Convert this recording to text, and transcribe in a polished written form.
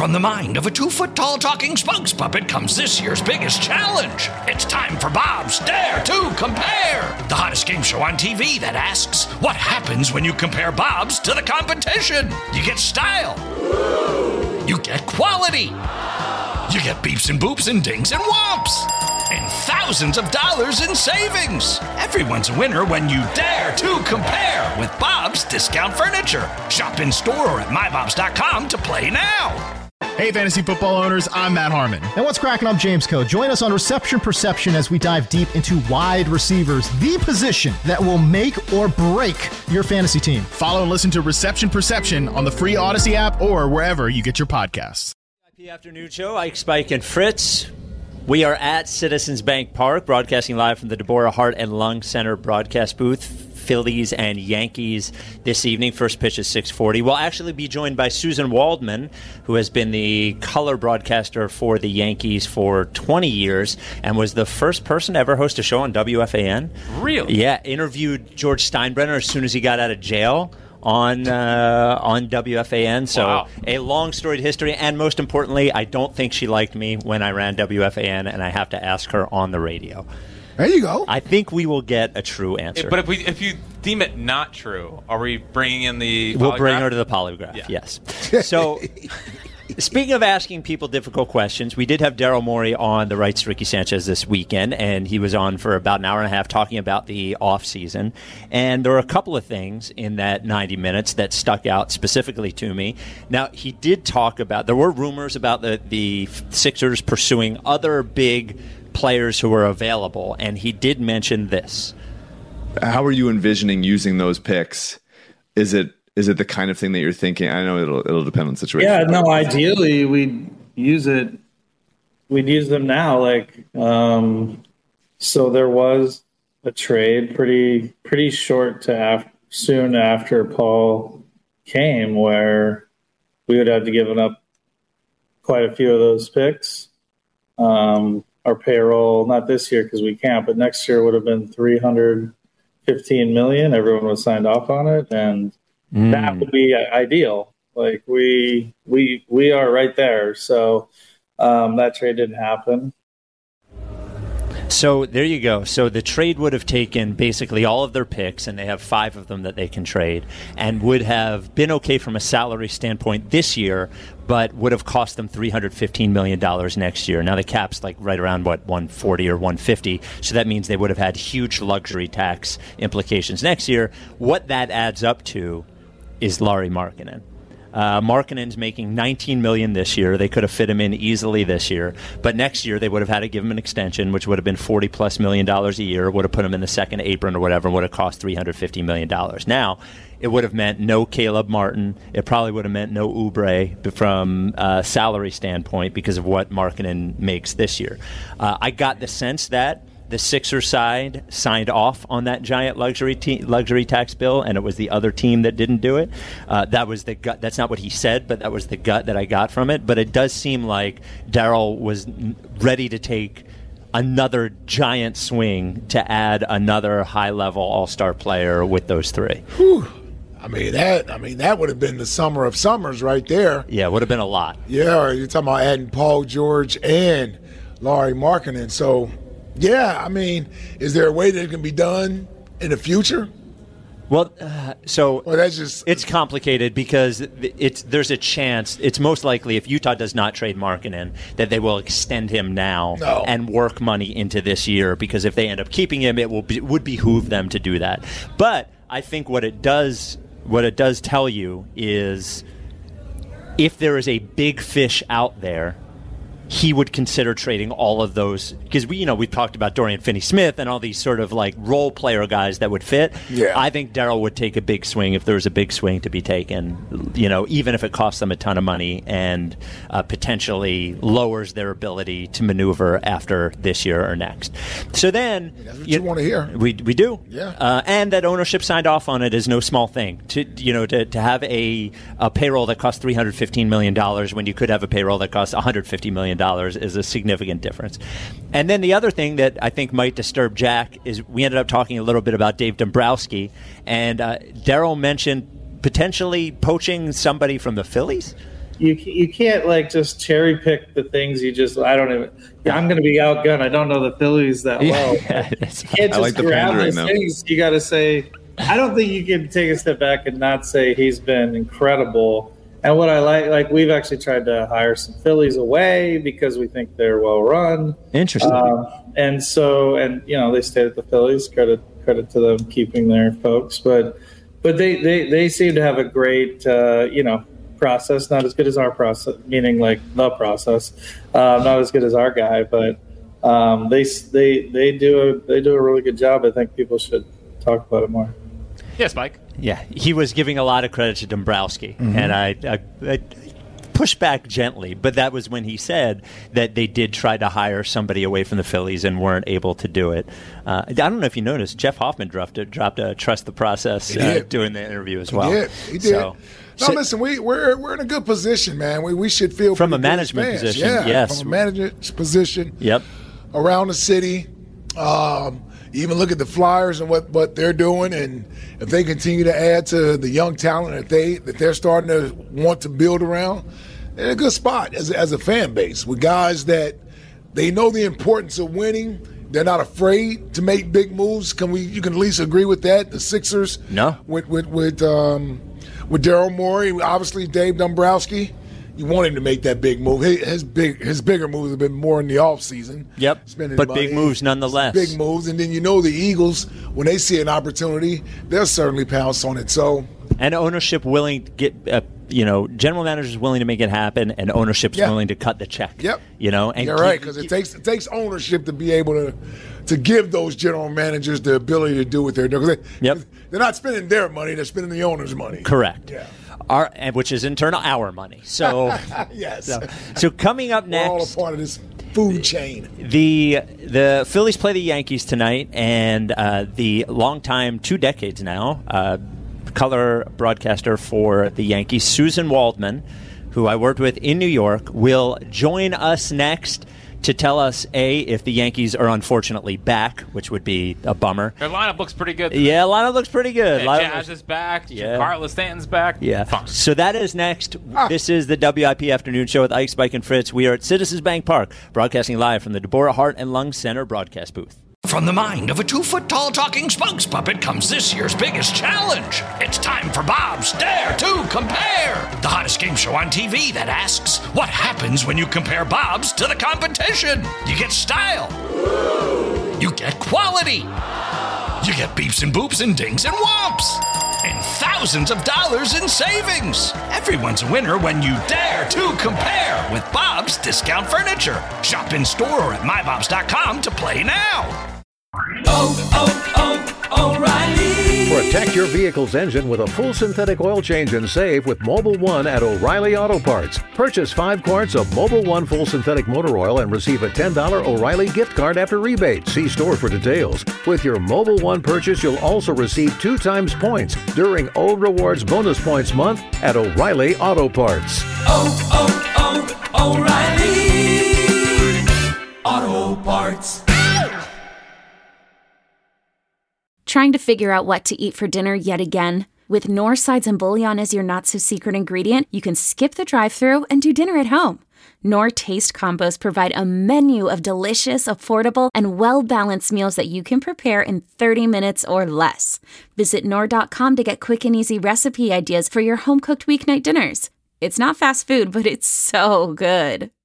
From the mind of a 2-foot-tall talking spokes puppet comes this year's biggest challenge. It's time for Bob's Dare to Compare, the hottest game show on TV that asks, what happens when you compare Bob's to the competition? You get style. You get quality. You get beeps and boops and dings and whomps. And thousands of dollars in savings. Everyone's a winner when you dare to compare with Bob's Discount Furniture. Shop in store or at mybobs.com to play now. Hey, fantasy football owners, I'm Matt Harmon. And what's cracking? I'm James Coe. Join us on Reception Perception as we dive deep into wide receivers, the position that will make or break your fantasy team. Follow and listen to Reception Perception on the free Odyssey app or wherever you get your podcasts. IP Afternoon Show, Ike, Spike, and Fritz. We are at Citizens Bank Park, broadcasting live from the Deborah Heart and Lung Center broadcast booth. Phillies and Yankees this evening. First pitch is 6:40. We'll actually be joined by Susan Waldman, who has been the color broadcaster for the Yankees for 20 years and was the first person to ever host a show on WFAN. Really? Yeah, interviewed George Steinbrenner as soon as he got out of jail on WFAN. So wow. A long storied history, and most importantly, I don't think she liked me when I ran WFAN, and I have to ask her on the radio. There you go. I think we will get a true answer. But if you deem it not true, are we bringing in the polygraph? We'll bring her to the polygraph, yeah. Yes. So, speaking of asking people difficult questions, we did have Daryl Morey on the Right's Ricky Sanchez this weekend, and he was on for about an hour and a half talking about the offseason. And there were a couple of things in that 90 minutes that stuck out specifically to me. Now, he did talk about, there were rumors about the Sixers pursuing other big players who were available, and he did mention this. How are you envisioning using those picks? Is it the kind of thing that you're thinking? I know it'll depend on the situation. Yeah, no, ideally we'd use them now. So there was a trade pretty short to soon after Paul came where we would have to give up quite a few of those picks. Our payroll, not this year because we can't, but next year would have been $315 million. Everyone was signed off on it, and that would be ideal. Like we are right there. So that trade didn't happen. So there you go. So the trade would have taken basically all of their picks, and they have 5 of them that they can trade, and would have been okay from a salary standpoint this year, but would have cost them $315 million next year. Now the cap's like right around, 140 or 150, so that means they would have had huge luxury tax implications next year. What that adds up to is Lauri Markkanen. Markkanen's making $19 million this year. They could have fit him in easily this year, but next year they would have had to give him an extension, which would have been $40+ million a year. Would have put him in the second apron or whatever, and would have cost $350 million. Now, it would have meant no Caleb Martin. It probably would have meant no Oubre from a salary standpoint because of what Markkanen makes this year. I got the sense that the Sixers side signed off on that giant luxury tax bill, and it was the other team that didn't do it. That was the gut. That's not what he said, but that was the gut that I got from it. But it does seem like Daryl was ready to take another giant swing to add another high-level all-star player with those 3. Whew. That would have been the summer of summers right there. Yeah, it would have been a lot. Yeah, you're talking about adding Paul George and Lauri Markkanen. So, yeah, is there a way that it can be done in the future? Well, it's complicated because there's a chance. It's most likely if Utah does not trade Markkanen that they will extend him now and work money into this year, because if they end up keeping him, it would behoove them to do that. But I think what it does tell you is if there is a big fish out there, he would consider trading all of those, because we've talked about Dorian Finney-Smith and all these sort of like role player guys that would fit. Yeah. I think Daryl would take a big swing if there was a big swing to be taken, even if it costs them a ton of money and potentially lowers their ability to maneuver after this year or next. So then that's what you want to hear. We do. Yeah. And that ownership signed off on it is no small thing. To have a payroll that costs $315 million when you could have a payroll that costs $150 million is a significant difference. And then the other thing that I think might disturb Jack is we ended up talking a little bit about Dave Dombrowski, and Daryl mentioned potentially poaching somebody from the Phillies. you can't like just cherry pick the things you just. I don't even. Yeah, I'm going to be outgunned. I don't know the Phillies that well. You can't just like the grab those pandering, things. You got to say. I don't think you can take a step back and not say he's been incredible. And what I like we've actually tried to hire some Phillies away because we think they're well run. Interesting. And they stayed at the Phillies. Credit to them keeping their folks, but they seem to have a great process. Not as good as our process, meaning like the process. Not as good as our guy, but they do a really good job. I think people should talk about it more. Yes, Mike. Yeah, he was giving a lot of credit to Dombrowski, and I pushed back gently, but that was when he said that they did try to hire somebody away from the Phillies and weren't able to do it. I don't know if you noticed, Jeff Hoffman dropped a trust the process during the interview as well. He did. Listen, we're in a good position, man. We should feel from a management position. Yes, from a management position. Yep. Around the city. Even look at the Flyers and what they're doing, and if they continue to add to the young talent that they're starting to want to build around, they're in a good spot as a fan base with guys that they know the importance of winning. They're not afraid to make big moves. You can at least agree with that? The Sixers, no, with Daryl Morey, obviously Dave Dombrowski. You want him to make that big move. His bigger moves have been more in the offseason. Yep, but big moves nonetheless. Big moves, and then the Eagles, when they see an opportunity, they'll certainly pounce on it. So, and ownership willing to get, general managers willing to make it happen, and ownership's willing to cut the check. Yep. And you're right, because it takes ownership to be able to give those general managers the ability to do what they're doing. They're not spending their money; they're spending the owner's money. Correct. Yeah. Which is in turn our money. So yes. So coming up next, we're all a part of this food chain. The Phillies play the Yankees tonight, and the longtime 2 decades now color broadcaster for the Yankees, Susan Waldman, who I worked with in New York, will join us next to tell us, if the Yankees are unfortunately back, which would be a bummer. Their lineup looks pretty good. Yeah, lineup looks pretty good. Jazz is back. Giancarlo Stanton's back. Yeah. Fun. So that is next. This is the WIP Afternoon Show with Ike, Spike, and Fritz. We are at Citizens Bank Park, broadcasting live from the Deborah Heart and Lung Center broadcast booth. From the mind of a 2-foot-tall talking spokes puppet comes this year's biggest challenge. It's time for Bob's Dare to Compare, the hottest game show on TV that asks, what happens when you compare Bob's to the competition? You get style. You get quality. You get beeps and boops and dings and whomps. And thousands of dollars in savings. Everyone's a winner when you dare to compare with Bob's Discount Furniture. Shop in store or at mybobs.com to play now. O'Reilly. Protect your vehicle's engine with a full synthetic oil change and save with Mobil 1 at O'Reilly Auto Parts. Purchase 5 quarts of Mobil 1 full synthetic motor oil and receive a $10 O'Reilly gift card after rebate. See store for details. With your Mobil 1 purchase, you'll also receive 2 times points during O Rewards Bonus Points Month at O'Reilly Auto Parts. O'Reilly Auto Parts. Trying to figure out what to eat for dinner yet again? With Knorr sides and bouillon as your not-so-secret ingredient, you can skip the drive-thru and do dinner at home. Knorr Taste Combos provide a menu of delicious, affordable, and well-balanced meals that you can prepare in 30 minutes or less. Visit Knorr.com to get quick and easy recipe ideas for your home-cooked weeknight dinners. It's not fast food, but it's so good.